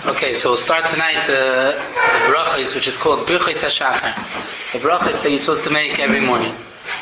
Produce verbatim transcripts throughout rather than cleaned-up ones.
Okay, so we'll start tonight the, the brachos, which is called Birchos HaShachar. The brachos that you're supposed to make every morning.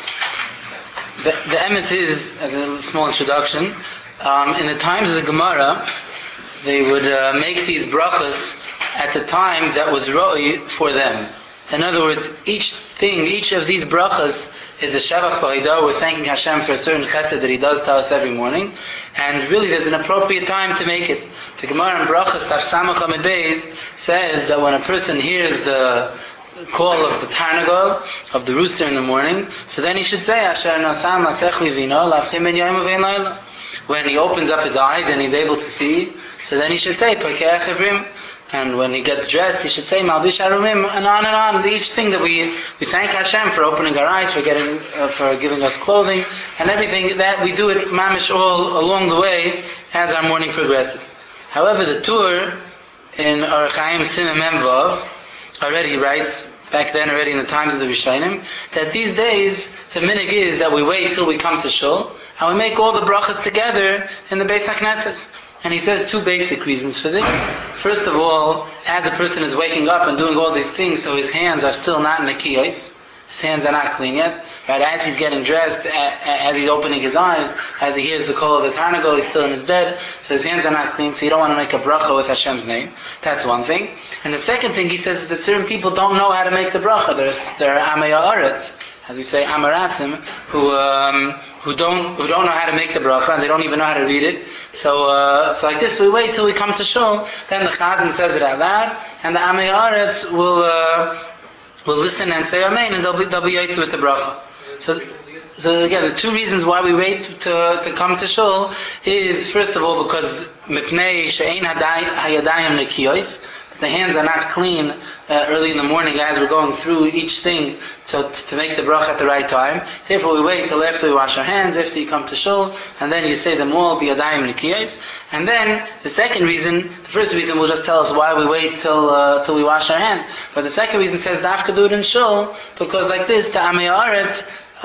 The, the emes is, as a small introduction, um, in the times of the Gemara, they would uh, make these brachos at the time that was roi for them. In other words, each thing, each of these brachos is a Shavach B'Haidah. We're thanking Hashem for a certain chesed that He does to us every morning. And really there's an appropriate time to make it. The Gemara in Brachos, Taf Samach Amid Beis, says that when a person hears the call of the Tarnagol, of the rooster in the morning, so then he should say, Asher Nasam Masech Livino, Lafchim Ben Yom Uvein Laila. When he opens up his eyes and he's able to see, so then he should say, Perkei Chevrim. And when he gets dressed, he should say Malbish Arumim, and on and on. Each thing that we we thank Hashem for opening our eyes, for getting, uh, for giving us clothing, and everything that we do it mamish all along the way as our morning progresses. However, the Tur in Orach Chaim Siman Mem Vav already writes back then, already in the times of the Rishonim, that these days the minhag is that we wait till we come to Shul and we make all the brachas together in the Beis HaKnesses. And he says two basic reasons for this. First of all, as a person is waking up and doing all these things, so his hands are still not nekiyos. His hands are not clean yet. Right? As he's getting dressed, as he's opening his eyes, as he hears the call of the Tarnagol, he's still in his bed, so his hands are not clean, so you don't want to make a bracha with Hashem's name. That's one thing. And the second thing he says is that certain people don't know how to make the bracha. There's, there are Amei Haaretz, as we say, Amaratzim, who um, who don't who don't know how to make the bracha, and they don't even know how to read it. So, uh, so like this, we wait till we come to Shul, then the Chazan says it out loud, and the Amei Haaretz will uh, will listen and say Amen, and they'll be they'll be yaitz with the bracha. So, so again, the two reasons why we wait to to come to Shul is, first of all, because mipnei she'ein hayadayim nekiyos, the hands are not clean uh, early in the morning as we're going through each thing to, to make the bracha at the right time. Therefore we wait till after we wash our hands, after you come to Shul, and then you say them all, biyadayim nekiyos. And then the second reason, the first reason will just tell us why we wait till uh, till we wash our hands. But the second reason says dafka do it in Shul, because like this, the Amei Haaretz,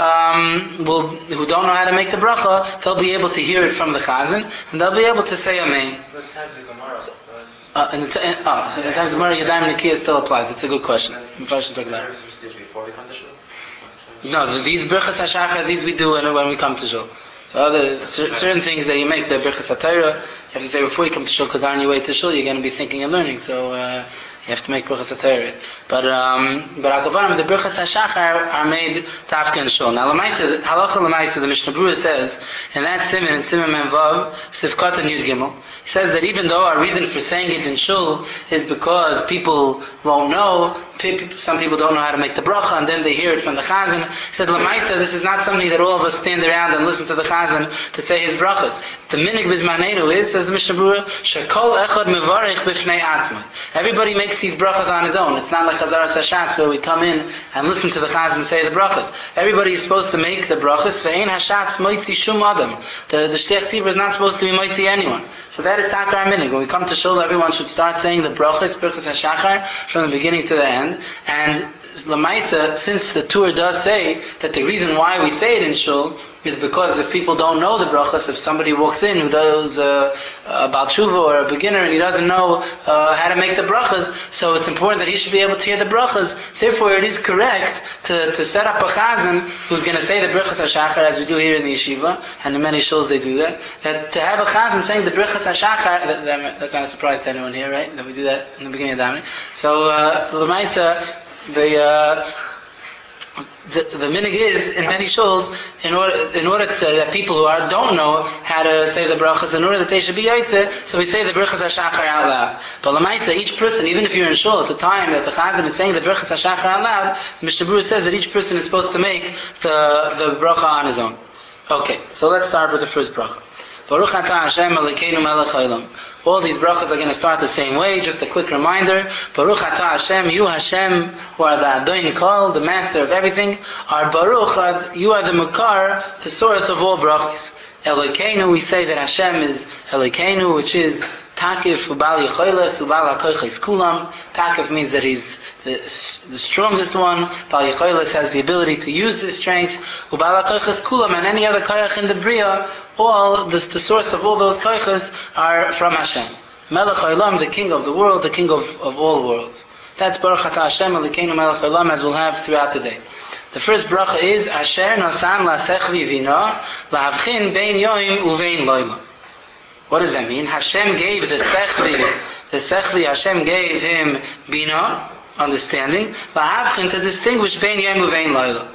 um, will, who don't know how to make the bracha, they'll be able to hear it from the Chazan, and they'll be able to say Amen. Uh, in the t- uh, in the times of Gemara, Yadayim Nekiyah still applies. It's a good question. We probably should talk about it. No, the, these Birchos HaShachar, these we do when, when we come to Shul. So other c- certain things that you make, the Birchos HaTorah, you have to say before you come to Shul, because on your way to Shul, you're going to be thinking and learning. So uh, you have to make Birchos HaTorah. But um, but Akavanam, the Birchos HaShachar are made Tafka and Shul. Now, Lamaisa, Halacha Lamaisa, the Mishnah Berurah says in that Siman, in Siman Mem Vav, Sivkot and Yud Gimel, he says that even though our reason for saying it in Shul is because people won't know, some people don't know how to make the bracha, and then they hear it from the Chazan. He said, Lamaisa, this is not something that all of us stand around and listen to the Chazan to say his brachas. The minhag bizmanenu is, says the Mishnah Berurah, shekol echad mevarech b'fnei atzma. Everybody makes these brachas on his own. It's not like Chazaras Hashatz where we come in and listen to the Chazan say the brachas. Everybody is supposed to make the brachas. Ve'ein hashatz moitzi shum adam. The the Shtech Tzibur is not supposed to be moitzi anyone. So that is Takar minhag. When we come to Shul, everyone should start saying the brachas, Birchos HaShachar, from the beginning to the end. And Lamaisa, since the Tur does say that the reason why we say it in Shul is because if people don't know the brachas, if somebody walks in who does uh, a Baal Tshuva or a beginner and he doesn't know uh, how to make the brachas, so it's important that he should be able to hear the brachas. Therefore, it is correct to, to set up a chazan who's going to say the Birchos HaShachar, as we do here in the yeshiva, and in many shuls they do that. That to have a chazan saying the Birchos HaShachar, that, that, that's not a surprise to anyone here, right? That we do that in the beginning of Davening. So, uh, L'maisa, the uh, The, the minhag is in many shuls, in order in order to, that people who are don't know how to say the brachas, in order that they should be yaitze, so we say the Birchos HaShachar out loud. But Lamaisa, each person, even if you're in shul at the time that the Chazan is saying the Birchos HaShachar out loud, the Mishnah Berurah says that each person is supposed to make the the bracha on his own. Okay, so let's start with the first bracha. Baruch atah Hashem Elokeinu melech haolam. All these brachas are going to start the same way. Just a quick reminder. Baruch atah Hashem, you Hashem, who are the Adon Kol, the master of everything, are Baruch, you are the Makar, the source of all brachas. Elokeinu, we say that Hashem is Elokeinu, which is Takif ubal yicholes ubal hakoyches kulam. Takif means that he's the, the strongest one. Bal yicholes has the ability to use his strength. Ubal hakoyches kulam, and any other koyach in the bria, all the, the source of all those koyches are from Hashem. Melech Haolam, the king of the world, the king of, of all worlds. That's Baruch Atah Hashem Elokeinu Melech Haolam, as we'll have throughout the day. The first bracha is Asher Nasan Lasechvi Vina Lahavchin Bein Yoim Uvein Loila. What does that mean? Hashem gave the Sechvi, the Sechvi, Hashem gave him Bina, understanding, Lahavchin, to distinguish Bein Yoim Uvein Loila.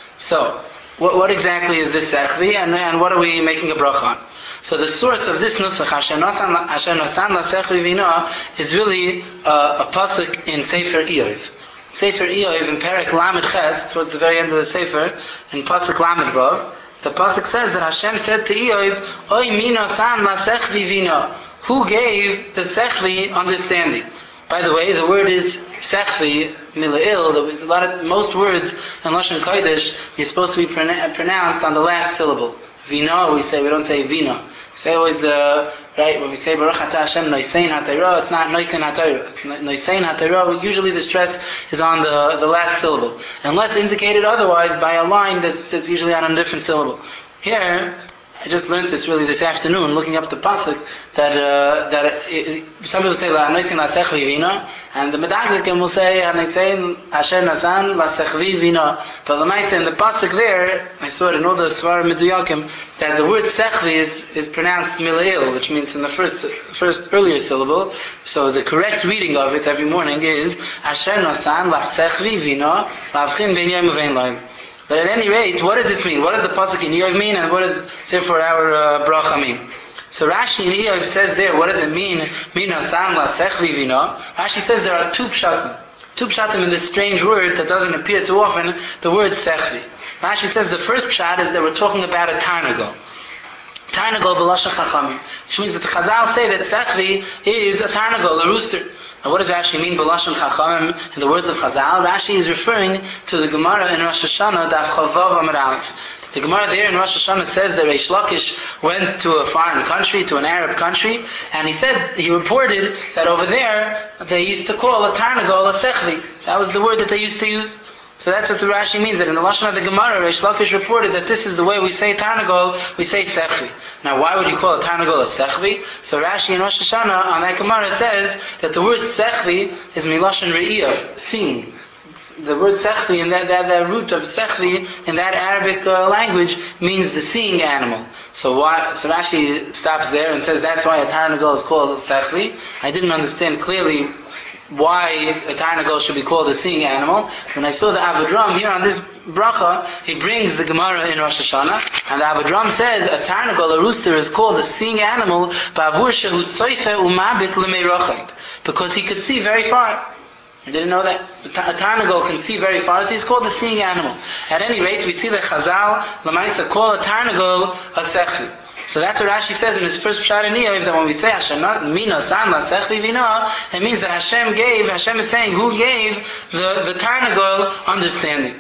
So, what, what exactly is this Sechvi, and, and what are we making a bracha on? So the source of this nusach, Asher Nasan Lasechvi Vina, is really uh, a pasuk in Sefer Iyov. Sefer Iyov in Perek Lamed Ches, towards the very end of the Sefer, in pasuk Lamed Vav, the pasuk says that Hashem said to Iyov, Oy mino san lasechvi vina. Who gave the sechvi understanding? By the way, the word is sechvi, mila'il. There's a lot of, most words in Lashon Kodesh is supposed to be pronounced on the last syllable. Vina, we say, we don't say vina. We say always the, right, when we say Baruch Atah Hashem Noisein HaTorah, it's not Noisein HaTorah. It's Noisein HaTorah. Usually the stress is on the, the last syllable. Unless indicated otherwise by a line that's, that's usually on a different syllable. Here, I just learned this really this afternoon, looking up the pasuk, that uh, that it, it, some people say La Noisein Lasechvi Vina, and the Medagdikim will say Noisein Asher Nasan Lasechvi Vina. But the Maisa in the pasuk there, I saw it in all the Svarim Meduyakim, that the word Sechvi is, is pronounced Mila'il, which means in the first first earlier syllable. So the correct reading of it every morning is Asher Nasan Lasechvi Vina Lavchin Ben Yom Uvein Loim. But at any rate, what does this mean? What does the pasuk in Iyov mean, and what does therefore our uh, bracha mean? So Rashi in Iyov says there, what does it mean? Mina san la sechvi vina. Rashi says there are two pshatim. Two pshatim in this strange word that doesn't appear too often, the word sechvi. Rashi says the first pshat is that we're talking about a tarnagol. Tarnagol b'lashon chachamim. Which means that the Chazal say that sechvi is a tarnagol, a rooster. Now what does Rashi mean b'lashon chachamim in the words of Chazal? Rashi is referring to the Gemara in Rosh Hashanah, Daf Chavav Amud Aleph. The Gemara there in Rosh Hashanah says that Reish Lakish went to a foreign country, to an Arab country, and he said, he reported that over there they used to call a tarnagol a sechvi. That was the word that they used to use. So that's what the Rashi means, that in the Lashon of the Gemara, Reish Lakish reported that this is the way we say tarnagol, we say sechvi. Now why would you call a tarnagol a sechvi? So Rashi in Rosh Hashanah on that Gemara says that the word sechvi is milashon re'iyah, seeing. The word sechvi, in that, that, that root of sechvi in that Arabic uh, language means the seeing animal. So why? So Rashi stops there and says that's why a tarnagol is called a sechvi. I didn't understand clearly why a tarnagol should be called a seeing animal. When I saw the Avodram here on this bracha, he brings the Gemara in Rosh Hashanah, and the Avodram says a tarnagol, a rooster, is called a seeing animal ba'avur shehu tzoyfe umabit l'meirachik, because he could see very far. I didn't know that. A tarnagol can see very far, so he's called a seeing animal. At any rate, we see that Chazal, Lamaisa, call a tarnagol a sechvi. So that's what Rashi says in his first pshat in Iyov, that when we say Hashem mina san la sechvi vina, it means that Hashem gave, Hashem is saying who gave the, the tarnagol understanding.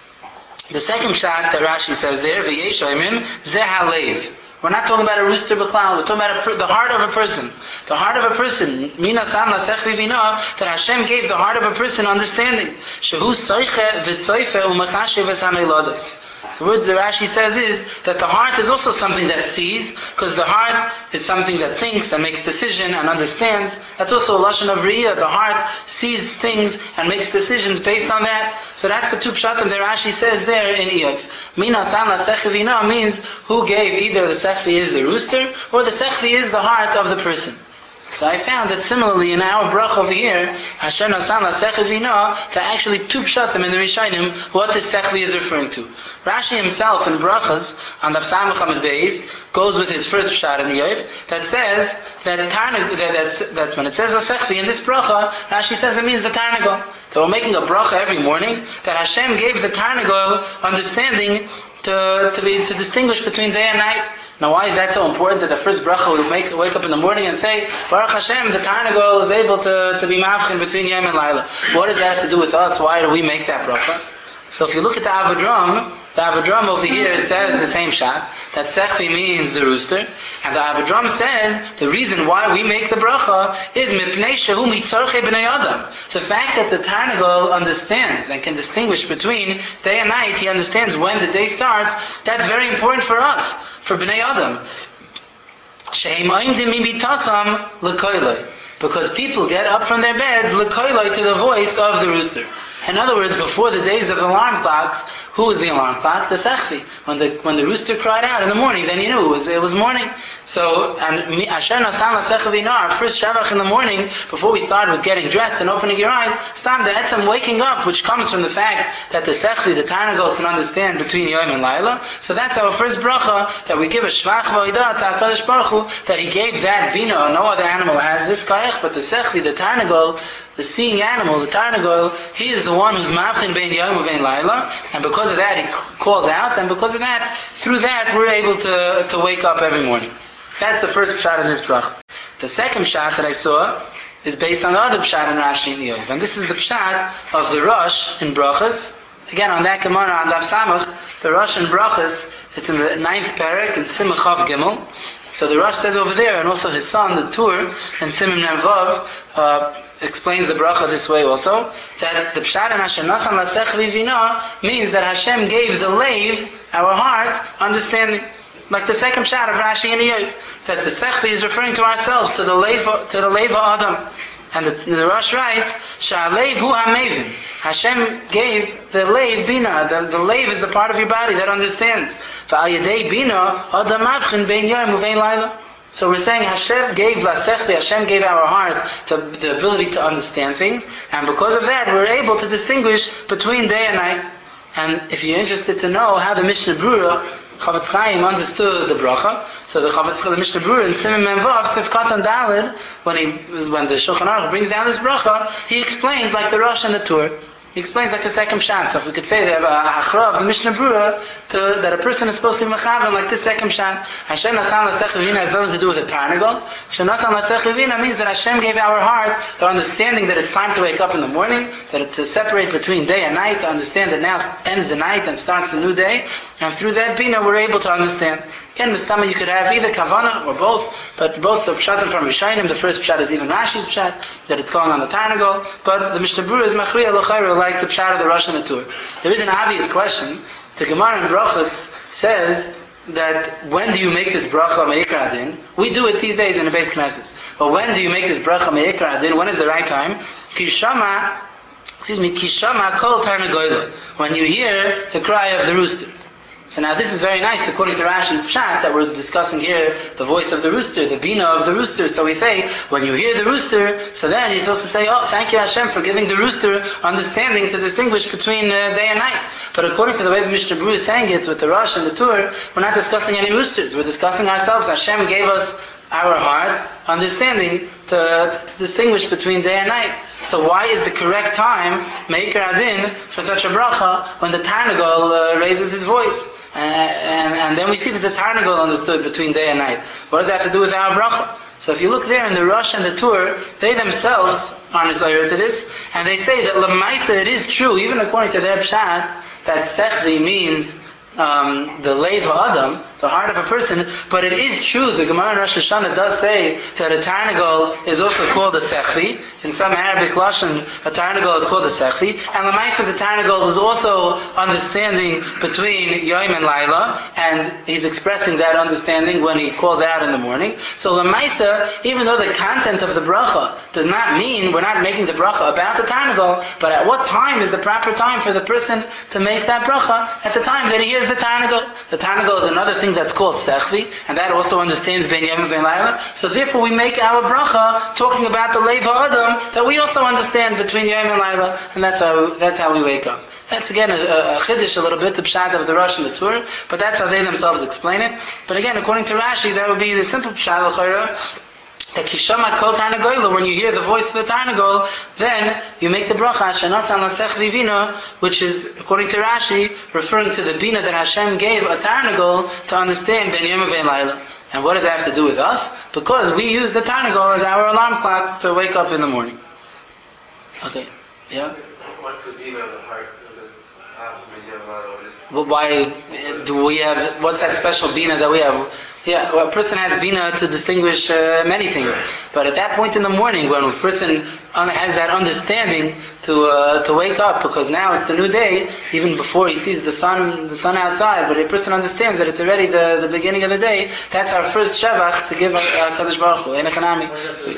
The second pshat that Rashi says there, v'yesh oimim zeh halev. We're not talking about a rooster b'chlal, we're talking about a, the heart of a person. The heart of a person, mina san la sechvi vina, that Hashem gave the heart of a person understanding. Shehu soiche v'tzoife u'machashe v'sanei lodos. The word that Rashi says is that the heart is also something that sees, because the heart is something that thinks and makes decision and understands. That's also a lashon of re'iyah. The heart sees things and makes decisions based on that. So that's the two pshatim that Rashi says there in Iyov. Mina san la sechvi vina means who gave, either the sechvi is the rooster or the sechvi is the heart of the person. So I found that similarly in our bracha over here, Hashem Nasan La Sechvi Vina, that actually two pshatim in the Rishonim, what this sechvi is referring to. Rashi himself in brachas on the Samach Hamid Beis goes with his first pshat in Iyov that says that tarnag that that's, that's when it says a sechvi in this bracha, Rashi says it means the tarnagol. That we're making a bracha every morning that Hashem gave the tarnagol understanding to to be to distinguish between day and night. Now why is that so important that the first bracha we make, wake up in the morning and say, Baruch Hashem, the tarnagol is able to, to be mavchin between Yom and Laila. What does that have to do with us? Why do we make that bracha? So if you look at the Avodram, the Avodram over here says the same shot, that sechvi means the rooster, and the Avodram says the reason why we make the bracha is mipnei shehu mitzarchei b'nei adam. The fact that the tarnagol understands and can distinguish between day and night, he understands when the day starts, that's very important for us. For Bnei Adam. She'em oimdim mibitasam l'koiloi. Because people get up from their beds l'koiloi to the voice of the rooster. In other words, before the days of alarm clocks, who was the alarm clock? The sechvi. When the when the rooster cried out in the morning, then you knew it was it was morning. So, and Asher Nasan LaSechvi, our first Shabbat in the morning, before we start with getting dressed and opening your eyes, stam the etzem waking up, which comes from the fact that the sechvi, the Tarnagol, can understand between Yom and Laila. So that's our first bracha, that we give a shvach v'odah to HaKadosh Baruch Hu, that He gave that bina. No other animal has this kayach, but the sechvi, the Tarnagol, the seeing animal, the Tarnagol, he is the one who's mavchin bein Yom and Laila, and because of that he calls out, and because of that, through that we're able to, to wake up every morning. That's the first pshat in this bracha. The second pshat that I saw is based on the other pshat in Rashi and Yov. And this is the pshat of the Rosh in Brachas. Again, on that Gemara, on Daf Samach, the Rosh in Brachas, it's in the ninth parak, in Simach Chav Gimel. So the Rosh says over there, and also his son, the Tur, in Simim Nemvav, uh, explains the bracha this way also, that the pshat in Hashem Nasan LaSechvi Vina means that Hashem gave the lave, our heart, understanding. Like the second pshat of Rashi and Yov, that the sechvi is referring to ourselves, to the leva, to the leva Adam. And the, the Rosh writes, Sha'alev hu ha'mevin. Hashem gave the lave bina. The, the lave is the part of your body that understands. V'al yedei bina adam avchin bein yom uvein laila. So we're saying Hashem gave la sechvi, Hashem gave our heart the, the ability to understand things, and because of that we're able to distinguish between day and night. And if you're interested to know how the Mishnah Brura Chavetz Chaim understood the bracha, so the Chavetz the Mishnah Brura in Simim Memvav Sifkat and Daled, when he when the Shulchan Aruch brings down this bracha, he explains like the Rosh and the Tur. He explains like the second pshat. So if we could say that a achra of the Mishnah Brura to, that a person is supposed to be mechavan like this second pshat. Hashem nasan l'sechvi vina has nothing to do with a tarnagol. Hashem nasan l'sechvi vina means that Hashem gave our heart the understanding that it's time to wake up in the morning, that it's to separate between day and night, to understand that now ends the night and starts the new day, and through that bina we're able to understand. Again, Mistama, you could have either kavana or both, but both the pshatim from Rishayim, the first pshat is even Rashi's pshat, that it's going on the Tarnagol, but the Mishnah Brura is machriya l'chayru, like the pshat of the Rosh and the Tur. There is an obvious question. The Gemara in Brachas says that when do you make this bracha me'ikra adin? We do it these days in the Beis Knesset. But when do you make this bracha me'ikra adin? When is the right time? Kishama, excuse me, kishama kol tarnagoyla. When you hear the cry of the rooster. So now this is very nice according to Rashi's pshat that we're discussing here, the voice of the rooster, the bina of the rooster. So we say, when you hear the rooster, so then you're supposed to say, oh, thank you Hashem for giving the rooster understanding to distinguish between uh, day and night. But according to the way the Mishnah Brura is saying it with the Rosh and the Tur, we're not discussing any roosters, we're discussing ourselves. Hashem gave us our heart understanding to, to distinguish between day and night. So why is the correct time, Meikar Adin, for such a bracha when the Tarnagol uh, raises his voice? Uh, and, and then we see that the Tarnagol understood between day and night. What does that have to do with our bracha? So if you look there in the Rosh and the Tur, they themselves are nisayir to this, and they say that Lamaisa, it is true, even according to their pshat, that Sechvi means um, the Leva Adam, the heart of a person, but it is true, the Gemara in Rosh Hashanah does say that a Tarnagol is also called a Sechvi. In some Arabic Lashon, a Tarnagol is called a Sechvi. And Lamaisa, the Tarnagol is also understanding between Yom and Laila, and he's expressing that understanding when he calls out in the morning. So Lamaisa, even though the content of the bracha does not mean we're not making the bracha about the Tarnagol, but at what time is the proper time for the person to make that bracha? At the time that he hears the Tarnagol. The Tarnagol is another thing that's called Sechvi, and that also understands Ben Yom and Ben Laila. So therefore we make our bracha talking about the Leva Adam that we also understand between Yom and Laila, and that's how that's how we wake up. That's again a, a chiddush a little bit, the pshat of the Rosh and the Tur, but that's how they themselves explain it. But again, according to Rashi, that would be the simple pshat l'chayra, that kishama kol tarnagoyla, when you hear the voice of the tarnagol, then you make the bracha shenasan l'sechvi vina, which is, according to Rashi, referring to the bina that Hashem gave a tarnagol to understand ben yom ben laila. And what does that have to do with us? Because we use the tarnagol as our alarm clock to wake up in the morning. Okay, yeah? What's the bina of the heart? Well, why do we have, what's that special bina that we have? Yeah, well, a person has bina to distinguish uh, many things. But at that point in the morning, when a person un- has that understanding to uh, to wake up, because now it's the new day, even before he sees the sun the sun outside, but a person understands that it's already the, the beginning of the day, that's our first shavach to give uh, Kadosh Baruch Hu. Enechanami.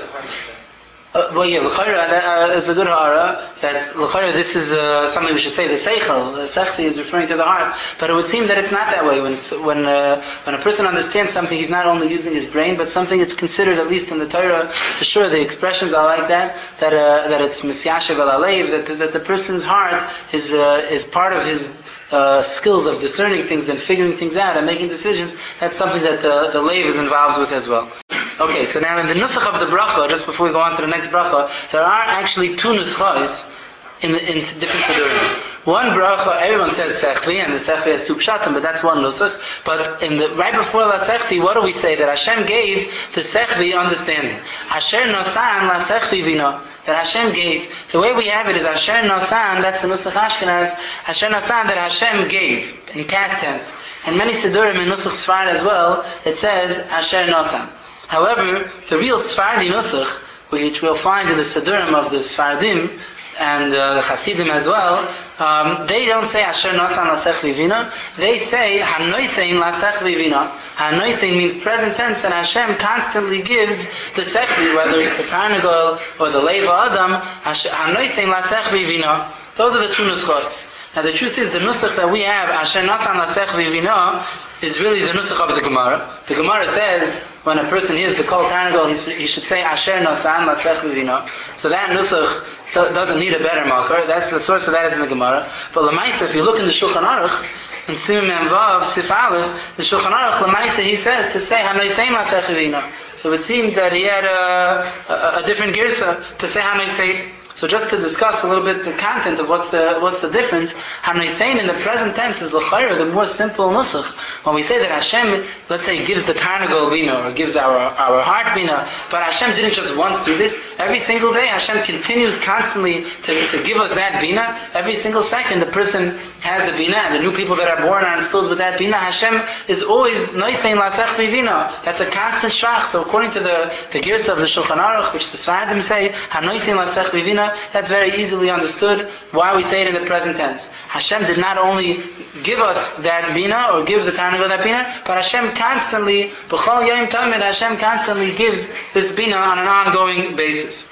Uh, well, yeah, l'chayra, that uh, is a good hara. That l'chayra, this is uh, something we should say. The seichel, the sechli is referring to the heart, but it would seem that it's not that way. When when uh, when a person understands something, he's not only using his brain, but something it's considered, at least in the Torah, for sure. The expressions are like that. That uh, that it's misyashev el alev. That that the person's heart is uh, is part of his uh, skills of discerning things and figuring things out and making decisions. That's something that the the leiv is involved with as well. Okay, so now in the nusach of the bracha, just before we go on to the next bracha, there are actually two nuschos in, the, in different sidurim. One bracha, everyone says sechvi, and the sechvi has two pshatim, but that's one nusach. But in the right before la sechvi, what do we say? That Hashem gave the sechvi understanding. Asher nosan la sechvi vino. That Hashem gave. The way we have it is Asher nosan, that's the nusach Ashkenaz, Asher nosan, that Hashem gave, in past tense. And many sidurim in nusach Sfard as well, it says Asher nosan. However, the real Sephardi Nusach, which we'll find in the Sidurim of the Sephardim and uh, the Hasidim as well, um, they don't say Asher Nosan Lasech Vivina. They say Hanoisein Lasech Vivina. Hanoisein means present tense, and Hashem constantly gives the Sechli, whether it's the Karnagol or the Leva Adam. Hanoisein Lasech Vivina. Those are the two Nuschos. Now the truth is, the Nusach that we have, Asher Nosan Lasech Vivina, is really the Nusach of the Gemara. The Gemara says, when a person hears the Kol Tarnagol, he should say Asher Nosan Lasech Vivino. So that Nusach doesn't need a better marker. That's the source of that is in the Gemara. But Lamaisa, if you look in the Shulchan Aruch, in Simon Vav, Sif Aleph, the Shulchan Aruch, Lamaisa, he says to say Hanoisein Lasech Vivino. So it seemed that he had a, a, a different girsa to say Hanoisein. So just to discuss a little bit the content of what's the what's the difference, Hanoisein in the present tense is l'chayra, the more simple nusach. When we say that Hashem, let's say, gives the tarnagol bina or gives our our heart bina, but Hashem didn't just once do this. Every single day, Hashem continues constantly to, to give us that bina. Every single second, the person has the bina, and the new people that are born are instilled with that bina. Hashem is always noisein lasech vivina. That's a constant shach. So according to the the girsa of the Shulchan Aruch, which the Sfaradim say, hanoisein lasech vivina, that's very easily understood why we say it in the present tense. Hashem did not only give us that bina or give the tarnagol that bina, but Hashem constantly, b'chol yom tamid, Hashem constantly gives this bina on an ongoing basis.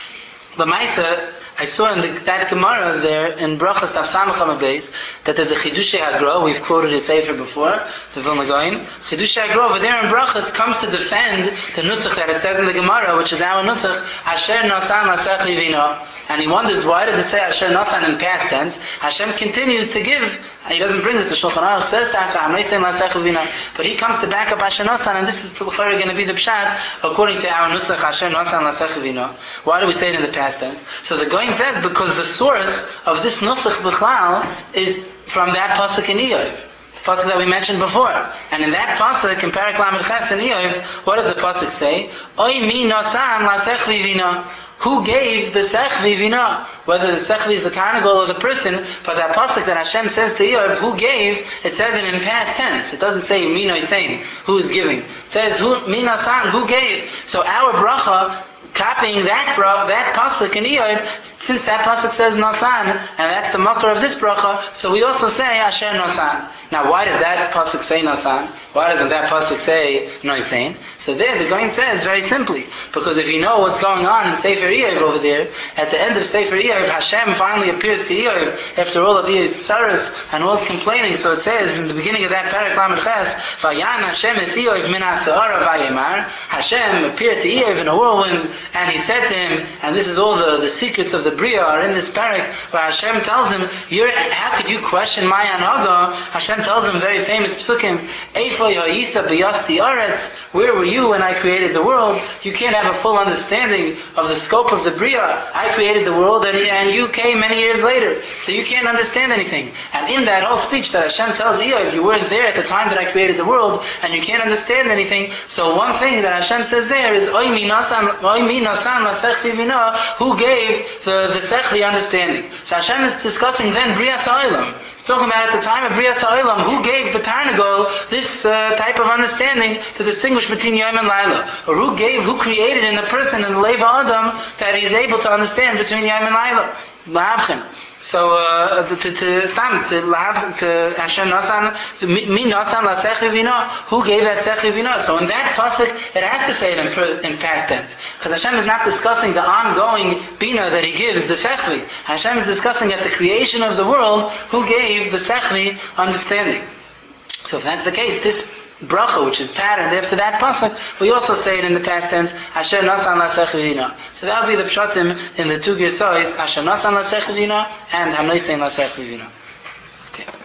The Maisa, I saw in the, that Gemara there in Brachas Taf Samach Beis that there's a Chidushei Hagra. We've quoted his sefer before, the Vilna Gaon. Chidushei Hagra over there in Brachas comes to defend the nusach that it says in the Gemara, which is our nusach, Asher Nosan Lasech Vivino. And he wonders, why does it say Asher Nosan in past tense? Hashem continues to give. He doesn't bring it to Shulchan Aruch, says but he comes to back up Asher Nosan, and this is going to be the pshat according to our nusach, Asher Nosan Lasech Vivino. Why do we say it in the past tense? So the Goin says, because the source of this nusach b'chlal is from that pasuk in Iyov. Pasuk that we mentioned before. And in that pasuk, in Parak Lamed Ches in Iyov, what does the pasuk say? Oy mi nosan lasech vivino. Who gave the sechvi vina? Whether the sechvi is the tarnagol or the person, but that pasuk that Hashem says to Iyov, who gave, it says it in past tense. It doesn't say mino saying who is giving. It says who mina san, who gave. So our bracha, copying that bra, that pasuk in Iyov, since that pasuk says Nosan, and that's the makar of this bracha, so we also say Asher Nosan. Now, why does that pasuk say Nosan? Why doesn't that pasuk say Noisein? So there, the Goin says very simply, because if you know what's going on in Sefer Iyov over there, at the end of Sefer Iyov, Hashem finally appears to Iyov after all of his sorrows and all his complaining. So it says in the beginning of that Parak Lamed Ches, Vayan Hashem es Iyov min ha'se'ara vayemar. Hashem appeared to Iyov in a whirlwind, and he said to him, and this is all the, the secrets of the Bria are in this parak, where Hashem tells him, You're, how could you question my anhaga? Hashem tells him very famous psukim, Eifoy ha'yisa b'yasti aretz. Where were you when I created the world? You can't have a full understanding of the scope of the Bria. I created the world, and, and you came many years later, so you can't understand anything. And in that whole speech that Hashem tells Iyov, you weren't there at the time that I created the world, and you can't understand anything. So one thing that Hashem says there is, Oy mi nasan, oy mi nasan lasech vivina, who gave the the sechli understanding. So Hashem is discussing then Brias Ha'olam. It's talking about at the time of Brias HaOlam, who gave the Tarnagol this uh, type of understanding to distinguish between Yom and Laila, or who gave, who created in the person in the Leva Adam that he's able to understand between Yom and Laila, La'avchem. So uh, to to stand to lav to Hashem Nasan to me Nasan la Sechivina, who gave that Sechivina? So in that pasuk it has to say it in, in past tense, because Hashem is not discussing the ongoing bina that He gives the Sechvi. Hashem is discussing at the creation of the world who gave the Sechvi understanding. So if that's the case, this bracha, which is patterned after that pasuk, we also say it in the past tense, Asher nasan lasechivina. So that will be the pshatim in the two gersois, Asher nasan lasechivina and Hanoisein lasechivina. Okay.